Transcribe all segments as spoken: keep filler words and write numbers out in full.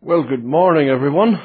Well, good morning, everyone.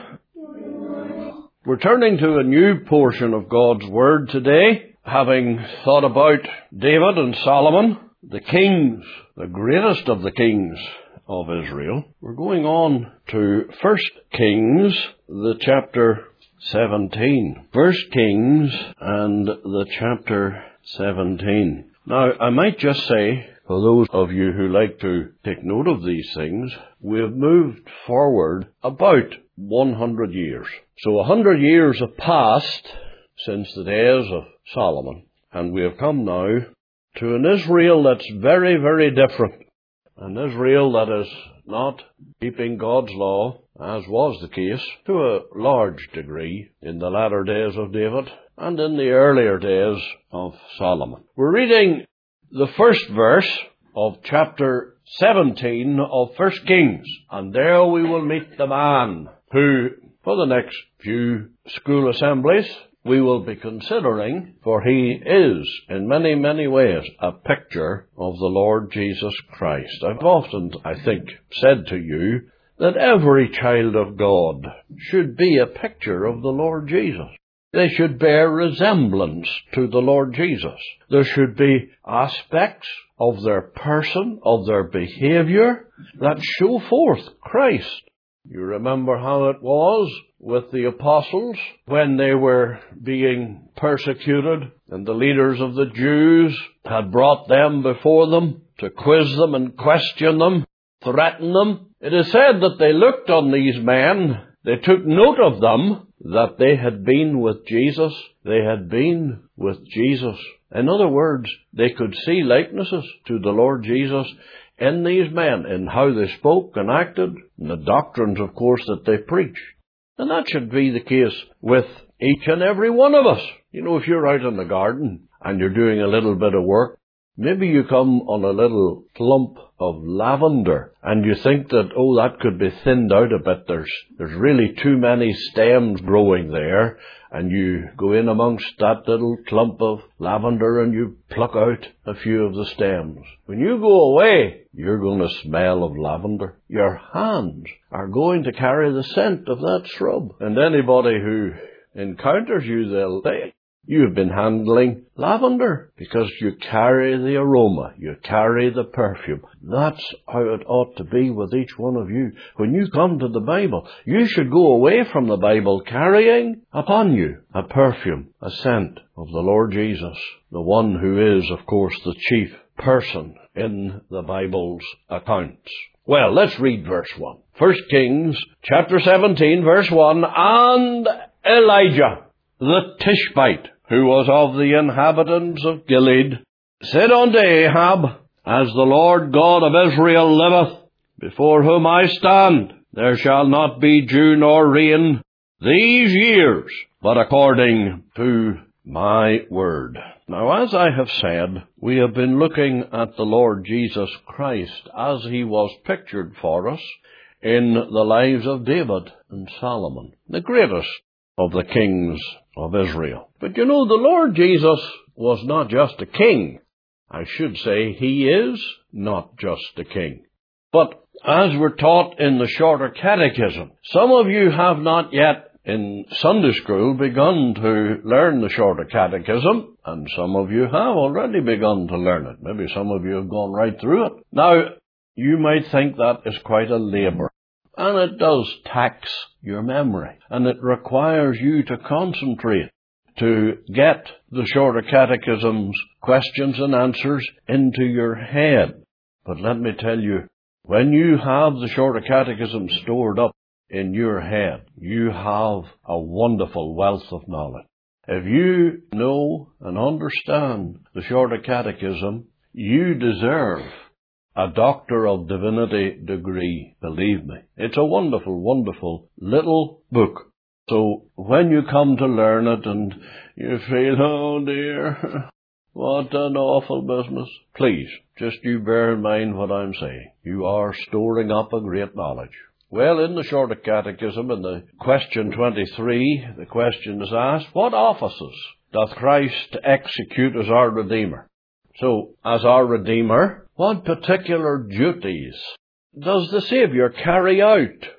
We're turning to a new portion of God's Word today, having thought about David and Solomon, the kings, the greatest of the kings of Israel. We're going on to First Kings, the chapter seventeen. First Kings and the chapter seventeen. Now, I might just say, for those of you who like to take note of these things, we have moved forward about one hundred years. So one hundred years have passed since the days of Solomon, and we have come now to an Israel that's very, very different. An Israel that is not keeping God's law, as was the case to a large degree in the latter days of David and in the earlier days of Solomon. We're reading the first verse of chapter seventeen of First Kings, and there we will meet the man who, for the next few school assemblies, we will be considering, for he is, in many, many ways, a picture of the Lord Jesus Christ. I've often, I think, said to you that every child of God should be a picture of the Lord Jesus. They should bear resemblance to the Lord Jesus. There should be aspects of their person, of their behavior, that show forth Christ. You remember how it was with the apostles when they were being persecuted, and the leaders of the Jews had brought them before them to quiz them and question them, threaten them. It is said that they looked on these men, they took note of them, that they had been with Jesus. They had been with Jesus. In other words, they could see likenesses to the Lord Jesus in these men, in how they spoke and acted, and the doctrines, of course, that they preached. And that should be the case with each and every one of us. You know, if you're out in the garden and you're doing a little bit of work, maybe you come on a little clump of lavender and you think that, oh, that could be thinned out a bit. There's, there's really too many stems growing there. And you go in amongst that little clump of lavender and you pluck out a few of the stems. When you go away, you're going to smell of lavender. Your hands are going to carry the scent of that shrub. And anybody who encounters you, they'll say, you have been handling lavender, because you carry the aroma, you carry the perfume. That's how it ought to be with each one of you. When you come to the Bible, you should go away from the Bible carrying upon you a perfume, a scent of the Lord Jesus, the one who is, of course, the chief person in the Bible's accounts. Well, let's read verse one. First Kings, chapter seventeen, verse one, and Elijah the Tishbite, who was of the inhabitants of Gilead, said unto Ahab, As the Lord God of Israel liveth, before whom I stand, there shall not be dew nor rain these years, but according to my word. Now, as I have said, we have been looking at the Lord Jesus Christ as he was pictured for us in the lives of David and Solomon, the greatest of the kings of Israel. But you know, the Lord Jesus was not just a king. I should say he is not just a king. But as we're taught in the Shorter Catechism, some of you have not yet in Sunday school begun to learn the Shorter Catechism, and some of you have already begun to learn it. Maybe some of you have gone right through it. Now, you might think that is quite a labour. And it does tax your memory. And it requires you to concentrate, to get the Shorter Catechism's questions and answers into your head. But let me tell you, when you have the Shorter Catechism stored up in your head, you have a wonderful wealth of knowledge. If you know and understand the Shorter Catechism, you deserve a Doctor of Divinity degree, believe me. It's a wonderful, wonderful little book. So when you come to learn it and you feel, oh dear, what an awful business, please, just you bear in mind what I'm saying. You are storing up a great knowledge. Well, in the Shorter Catechism, in the question twenty-three, the question is asked, what offices doth Christ execute as our Redeemer? So, as our Redeemer, what particular duties does the Saviour carry out?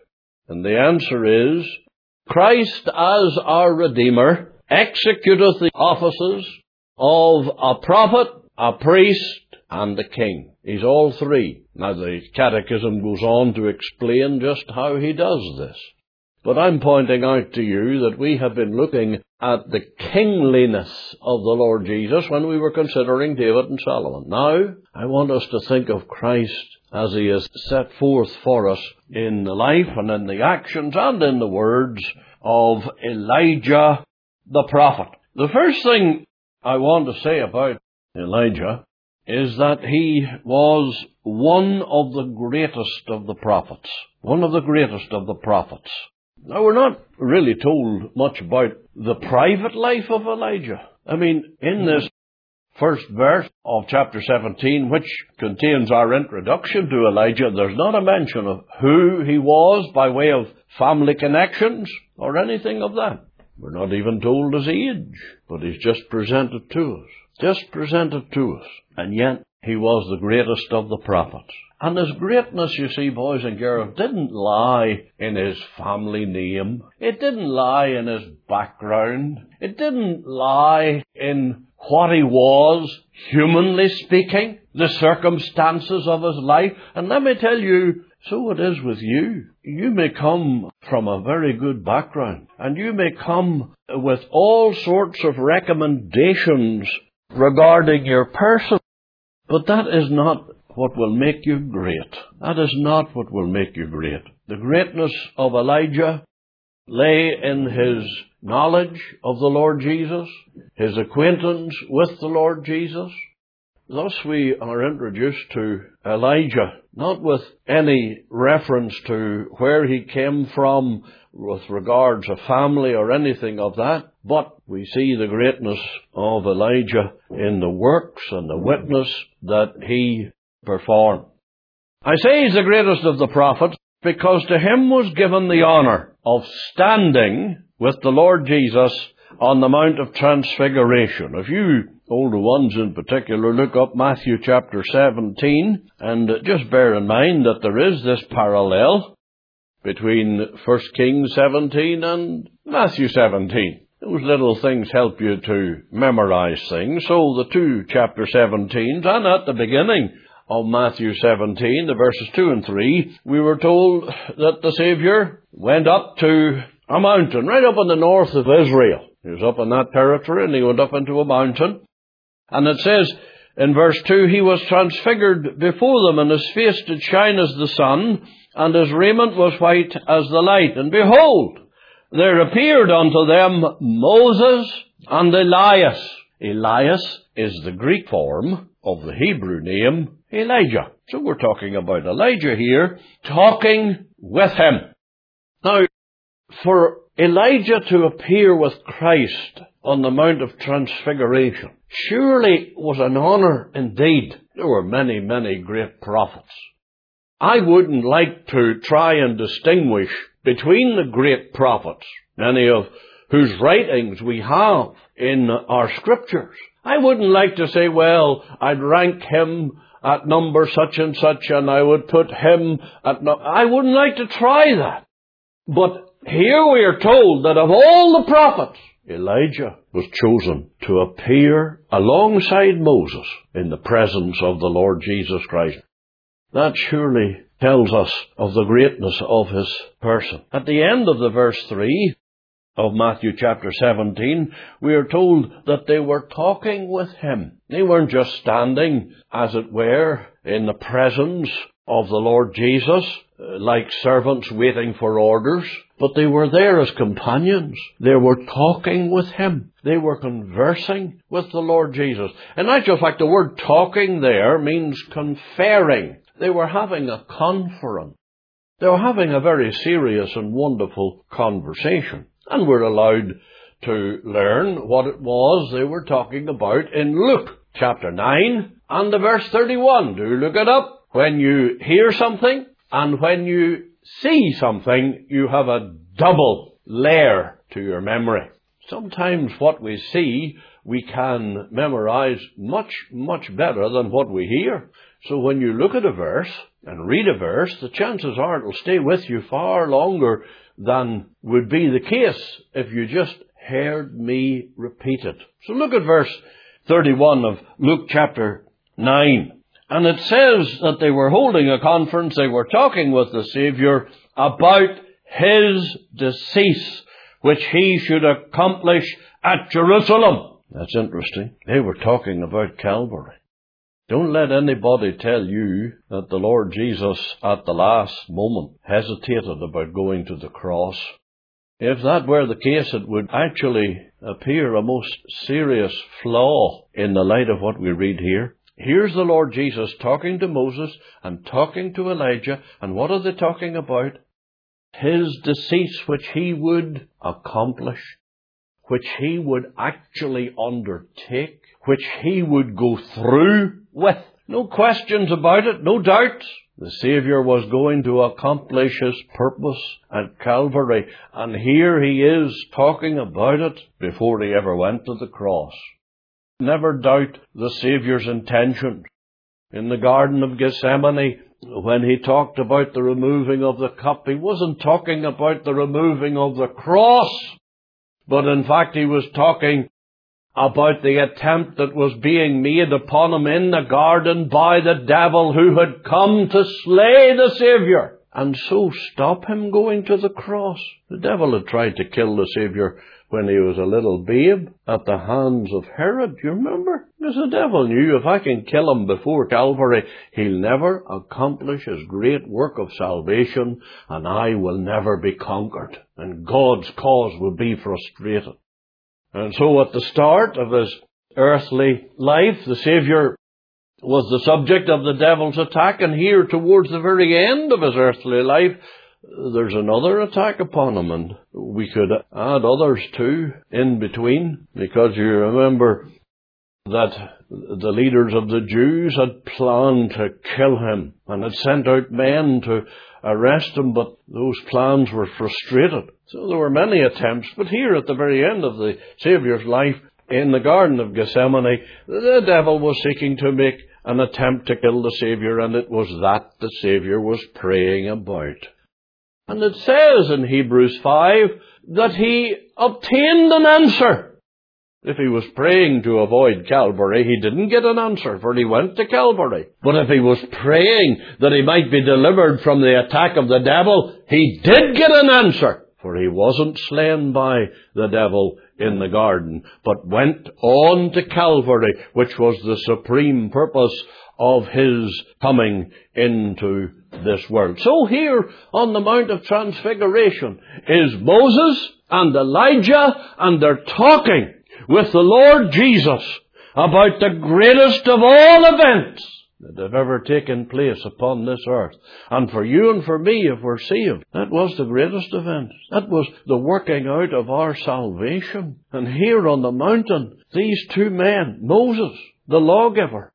And the answer is, Christ as our Redeemer executeth the offices of a prophet, a priest, and a king. He's all three. Now the Catechism goes on to explain just how he does this. But I'm pointing out to you that we have been looking at the kingliness of the Lord Jesus when we were considering David and Solomon. Now, I want us to think of Christ as he is set forth for us in the life and in the actions and in the words of Elijah the prophet. The first thing I want to say about Elijah is that he was one of the greatest of the prophets. One of the greatest of the prophets. Now, we're not really told much about the private life of Elijah. I mean, in this first verse of chapter seventeen, which contains our introduction to Elijah, there's not a mention of who he was by way of family connections or anything of that. We're not even told his age, but he's just presented to us. Just presented to us. And yet, he was the greatest of the prophets. And his greatness, you see, boys and girls, didn't lie in his family name. It didn't lie in his background. It didn't lie in what he was, humanly speaking, the circumstances of his life. And let me tell you, so it is with you. You may come from a very good background, and you may come with all sorts of recommendations regarding your person, but that is not what will make you great. That is not what will make you great. The greatness of Elijah lay in his knowledge of the Lord Jesus, his acquaintance with the Lord Jesus. Thus we are introduced to Elijah, not with any reference to where he came from with regards to family or anything of that, but we see the greatness of Elijah in the works and the witness that he performed. I say he's the greatest of the prophets because to him was given the honor of standing with the Lord Jesus on the Mount of Transfiguration. If you older ones in particular look up Matthew chapter seventeen, and just bear in mind that there is this parallel between First Kings seventeen and Matthew seventeen. Those little things help you to memorize things. So the two chapter seventeens, and at the beginning of Matthew seventeen, the verses two and three, we were told that the Saviour went up to a mountain right up in the north of Israel. He was up in that territory and he went up into a mountain. And it says in verse two, he was transfigured before them, and his face did shine as the sun, and his raiment was white as the light. And behold, there appeared unto them Moses and Elias. Elias is the Greek form of the Hebrew name Elijah. So we're talking about Elijah here, talking with him. Now, for Elijah to appear with Christ on the Mount of Transfiguration surely was an honor indeed. There were many, many great prophets. I wouldn't like to try and distinguish between the great prophets, many of whose writings we have in our scriptures. I wouldn't like to say, well, I'd rank him at number such and such, and I would put him at no... I wouldn't like to try that. But here we are told that of all the prophets, Elijah was chosen to appear alongside Moses in the presence of the Lord Jesus Christ. That surely tells us of the greatness of his person. At the end of the verse three of Matthew chapter seventeen, we are told that they were talking with him. They weren't just standing, as it were, in the presence of the Lord Jesus, like servants waiting for orders, but they were there as companions. They were talking with him. They were conversing with the Lord Jesus. In actual fact, the word talking there means conferring. They were having a conference. They were having a very serious and wonderful conversation. And we're allowed to learn what it was they were talking about in Luke chapter nine and the verse thirty-one. Do look it up. When you hear something and when you see something, you have a double layer to your memory. Sometimes what we see, we can memorize much, much better than what we hear. So when you look at a verse and read a verse, the chances are it will stay with you far longer than would be the case if you just heard me repeat it. So look at verse thirty-one of Luke chapter nine. And it says that they were holding a conference, they were talking with the Saviour about His decease, which He should accomplish at Jerusalem. That's interesting. They were talking about Calvary. Don't let anybody tell you that the Lord Jesus at the last moment hesitated about going to the cross. If that were the case, it would actually appear a most serious flaw in the light of what we read here. Here's the Lord Jesus talking to Moses and talking to Elijah, and what are they talking about? His decease, which He would accomplish, which He would actually undertake, which He would go through with. No questions about it, no doubts. The Saviour was going to accomplish His purpose at Calvary, and here He is talking about it before He ever went to the cross. Never doubt the Saviour's intention. In the Garden of Gethsemane, when He talked about the removing of the cup, He wasn't talking about the removing of the cross, but in fact He was talking about the attempt that was being made upon Him in the garden by the devil who had come to slay the Saviour, and so stop Him going to the cross. The devil had tried to kill the Saviour when He was a little babe at the hands of Herod. You remember? Because the devil knew, if I can kill Him before Calvary, he'll never accomplish His great work of salvation, and I will never be conquered, and God's cause will be frustrated. And so at the start of His earthly life, the Saviour was the subject of the devil's attack, and here towards the very end of His earthly life, there's another attack upon Him, and we could add others too in between, because you remember that the leaders of the Jews had planned to kill Him and had sent out men to arrest Him, but those plans were frustrated. So there were many attempts, but here at the very end of the Saviour's life, in the Garden of Gethsemane, the devil was seeking to make an attempt to kill the Saviour, and it was that the Saviour was praying about. And it says in Hebrews five that He obtained an answer. If He was praying to avoid Calvary, He didn't get an answer, for He went to Calvary. But if He was praying that He might be delivered from the attack of the devil, He did get an answer, for He wasn't slain by the devil in the garden, but went on to Calvary, which was the supreme purpose of His coming into this world. So here on the Mount of Transfiguration is Moses and Elijah, and they're talking with the Lord Jesus about the greatest of all events that have ever taken place upon this earth. And for you and for me, if we're saved, that was the greatest event. That was the working out of our salvation. And here on the mountain, these two men, Moses, the lawgiver,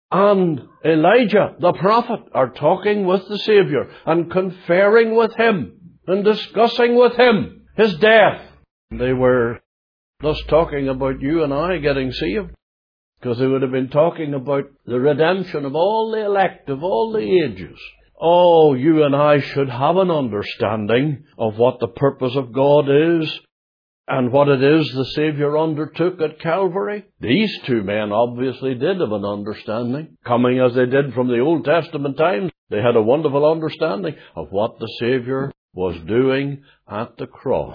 and Elijah, the prophet, are talking with the Saviour and conferring with Him and discussing with Him His death. They were thus talking about you and I getting saved, because they would have been talking about the redemption of all the elect of all the ages. Oh, you and I should have an understanding of what the purpose of God is and what it is the Saviour undertook at Calvary. These two men obviously did have an understanding. Coming as they did from the Old Testament times, they had a wonderful understanding of what the Saviour was doing at the cross.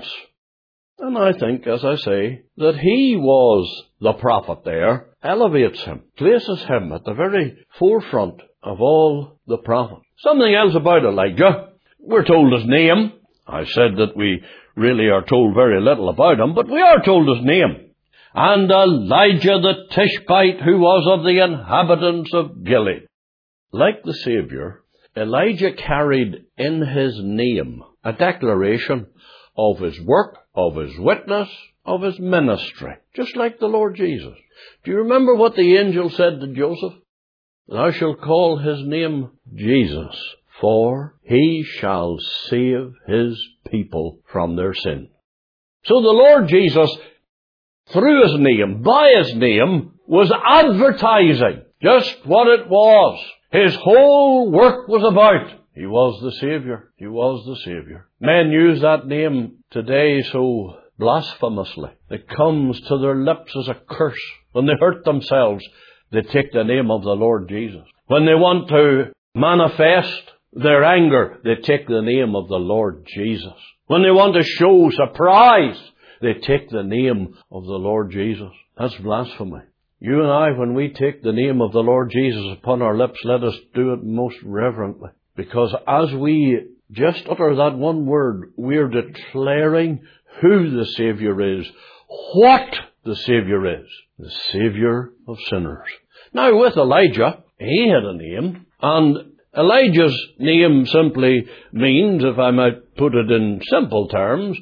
And I think, as I say, that He was the prophet there, elevates Him, places Him at the very forefront of all the prophets. Something else about Elijah. We're told his name. I said that we really are told very little about him, but we are told his name. And Elijah the Tishbite, who was of the inhabitants of Gilead. Like the Saviour, Elijah carried in his name a declaration of his work, of his witness, of his ministry, just like the Lord Jesus. Do you remember what the angel said to Joseph? Thou shalt call his name Jesus, for he shall save his people from their sin. So the Lord Jesus, through his name, by his name, was advertising just what it was. his whole work was about. He was the Saviour. He was the Saviour. Men use that name today so blasphemously. It comes to their lips as a curse. When they hurt themselves, they take the name of the Lord Jesus. When they want to manifest their anger, they take the name of the Lord Jesus. When they want to show surprise, they take the name of the Lord Jesus. That's blasphemy. You and I, when we take the name of the Lord Jesus upon our lips, let us do it most reverently. Because as we just utter that one word, we're declaring who the Saviour is, what the Saviour is. The Saviour of sinners. Now, with Elijah, he had a name, and Elijah's name simply means, if I might put it in simple terms,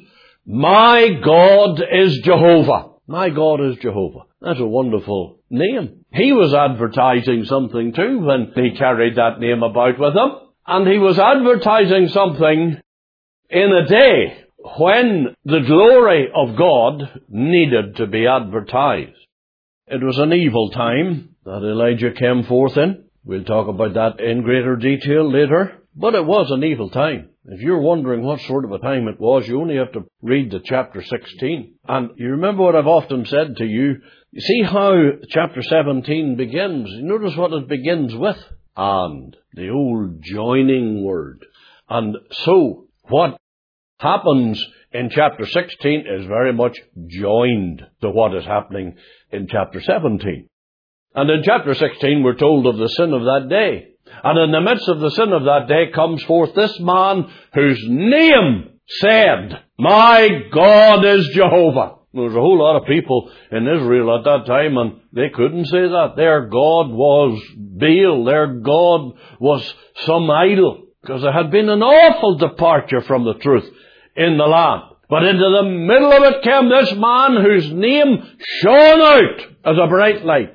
my God is Jehovah. My God is Jehovah. That's a wonderful name. He was advertising something too when he carried that name about with him. And he was advertising something in a day when the glory of God needed to be advertised. It was an evil time that Elijah came forth in. We'll talk about that in greater detail later. But it was an evil time. If you're wondering what sort of a time it was, you only have to read the chapter sixteen. And you remember what I've often said to you. You see how chapter seventeen begins. You notice what it begins with. And the old joining word. And so, what happens in chapter sixteen is very much joined to what is happening in chapter seventeen. And in chapter sixteen we're told of the sin of that day. And in the midst of the sin of that day comes forth this man whose name said, my God is Jehovah. There was a whole lot of people in Israel at that time, and they couldn't say that. Their God was Baal. Their God was some idol, because there had been an awful departure from the truth in the land. But into the middle of it came this man whose name shone out as a bright light.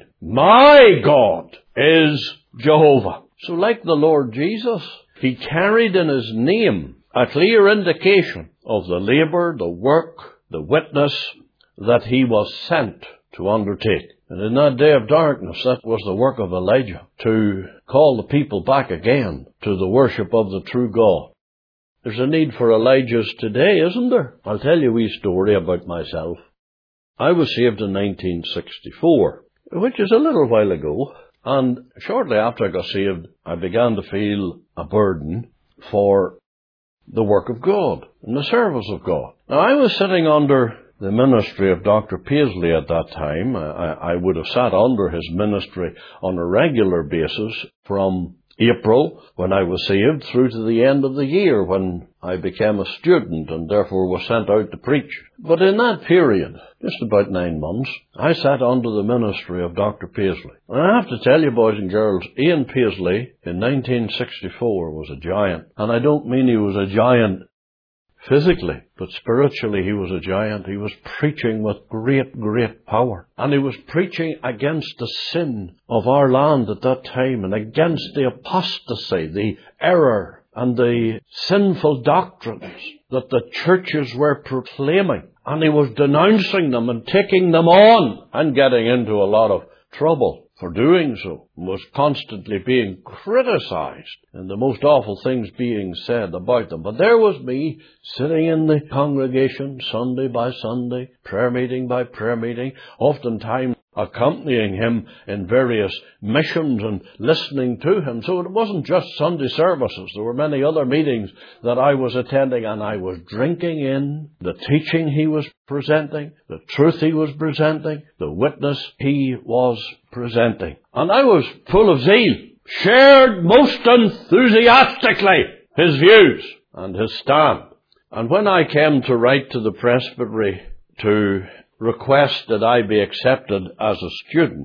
My God is Jehovah. So like the Lord Jesus, he carried in his name a clear indication of the labour, the work, the witness that he was sent to undertake. And in that day of darkness, that was the work of Elijah, to call the people back again to the worship of the true God. There's a need for Elijahs today, isn't there? I'll tell you a wee story about myself. I was saved in nineteen sixty-four, which is a little while ago. And shortly after I got saved, I began to feel a burden for the work of God and the service of God. Now, I was sitting under the ministry of Doctor Paisley at that time. I, I would have sat under his ministry on a regular basis from April, when I was saved, through to the end of the year, when I became a student and therefore was sent out to preach. But in that period, just about nine months, I sat under the ministry of Doctor Paisley. And I have to tell you, boys and girls, Ian Paisley in nineteen sixty-four was a giant. And I don't mean he was a giant physically, but spiritually he was a giant. He was preaching with great, great power. And he was preaching against the sin of our land at that time, and against the apostasy, the error, and the sinful doctrines that the churches were proclaiming. And he was denouncing them and taking them on and getting into a lot of trouble for doing so, was constantly being criticized and the most awful things being said about them. But there was me sitting in the congregation Sunday by Sunday, prayer meeting by prayer meeting, oftentimes accompanying him in various missions and listening to him. So it wasn't just Sunday services. There were many other meetings that I was attending, and I was drinking in the teaching he was presenting, the truth he was presenting, the witness he was presenting. And I was full of zeal, shared most enthusiastically his views and his stand. And when I came to write to the presbytery to request that I be accepted as a student,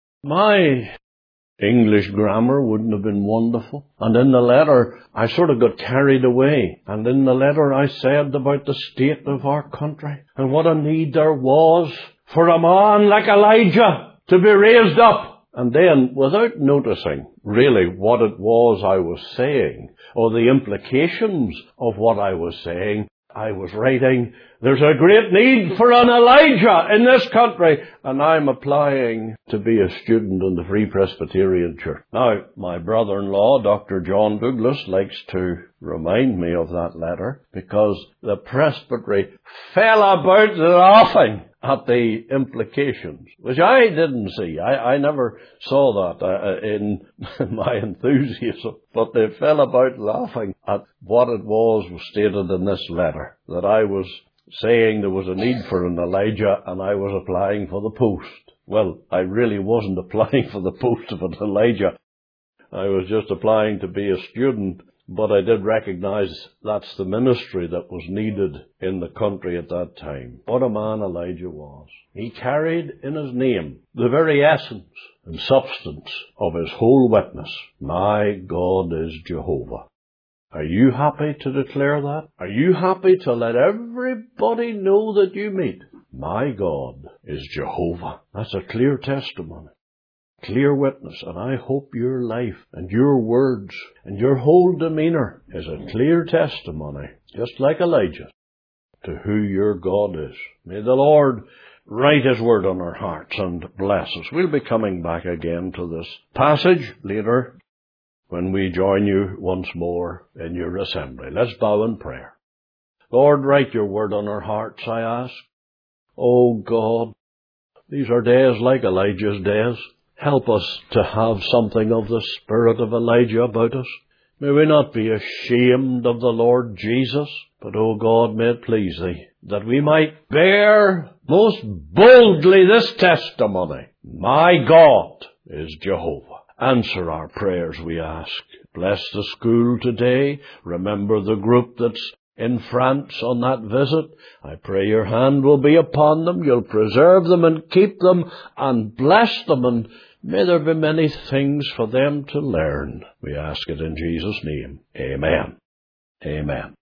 my English grammar wouldn't have been wonderful. And in the letter, I sort of got carried away. And in the letter, I said about the state of our country and what a need there was for a man like Elijah to be raised up. And then, without noticing really what it was I was saying, or the implications of what I was saying, I was writing, there's a great need for an Elijah in this country, and I'm applying to be a student in the Free Presbyterian Church. Now, my brother-in-law, Doctor John Douglas, likes to remind me of that letter, because the presbytery fell about laughing at the implications, which I didn't see. I, I never saw that uh, in my enthusiasm, but they fell about laughing at what it was was stated in this letter, that I was saying there was a need for an Elijah and I was applying for the post. Well, I really wasn't applying for the post of an Elijah. I was just applying to be a student. But I did recognize that's the ministry that was needed in the country at that time. What a man Elijah was. He carried in his name the very essence and substance of his whole witness. My God is Jehovah. Are you happy to declare that? Are you happy to let everybody know that you meet? My God is Jehovah. That's a clear testimony. Clear witness, and I hope your life and your words and your whole demeanour is a clear testimony, just like Elijah, to who your God is. May the Lord write His word on our hearts and bless us. We'll be coming back again to this passage later when we join you once more in your assembly. Let's bow in prayer. Lord, write your word on our hearts, I ask. Oh God, these are days like Elijah's days. Help us to have something of the spirit of Elijah about us. May we not be ashamed of the Lord Jesus, but, O God, may it please Thee that we might bear most boldly this testimony. My God is Jehovah. Answer our prayers, we ask. Bless the school today. Remember the group that's in France on that visit. I pray your hand will be upon them. You'll preserve them and keep them and bless them, and may there be many things for them to learn. We ask it in Jesus' name. Amen. Amen.